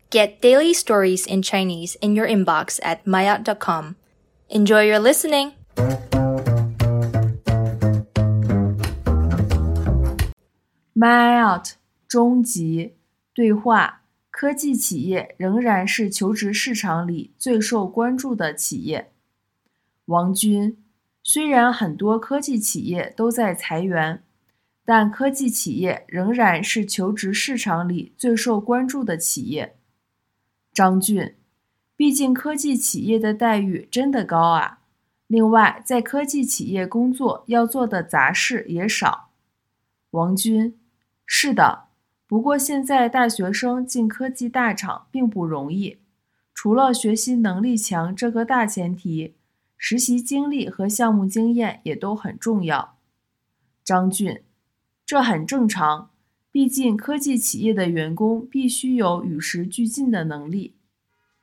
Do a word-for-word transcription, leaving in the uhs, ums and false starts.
Get daily stories in Chinese in your inbox at maya dot com. Enjoy your listening! Mayout 终极对话，科技企业仍然是求职市场里最受关注的企业。王军，虽然很多科技企业都在裁员，但科技企业仍然是求职市场里最受关注的企业。张俊，毕竟科技企业的待遇真的高啊，另外在科技企业工作要做的杂事也少。王军，是的，不过现在大学生进科技大厂并不容易，除了学习能力强这个大前提，实习经历和项目经验也都很重要。张俊，这很正常，毕竟科技企业的员工必须有与时俱进的能力。